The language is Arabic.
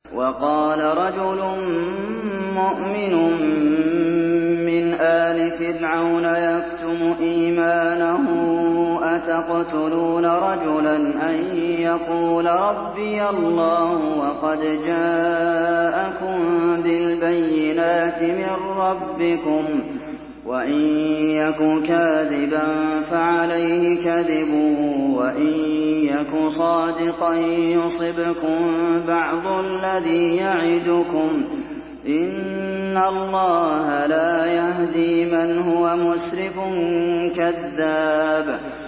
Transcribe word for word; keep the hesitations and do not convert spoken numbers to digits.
وَقَالَ رَجُلٌ مُّؤْمِنٌ مِّنْ آلِ فِرْعَوْنَ يَكْتُمُ إِيمَانَهُ أَتَقْتُلُونَ رَجُلًا أَن يَقُولَ رَبِّيَ اللَّهُ وَقَدْ جَاءَكُم بِالْبَيِّنَاتِ مِن رَّبِّكُمْ ۖ وَإِن يَكُ كَاذِبًا فَعَلَيْهِ كَذِبُهُ وَإِن يَكُ صَادِقًا يُصِبْكُم بَعْضُ الَّذِي يَعِدُكُمْ ۖ إِنَّ اللَّهَ لَا يَهْدِي مَنْ هُوَ مُسْرِفٌ كَذَّابٌ